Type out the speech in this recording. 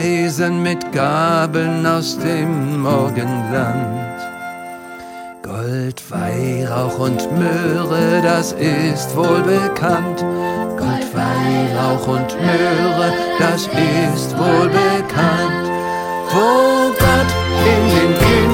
Speisen mit Gabeln aus dem Morgenland. Gold, Weihrauch und Möhre, das ist wohl bekannt. Gold, Weihrauch und Möhre, das ist wohl bekannt. Wo Gott in den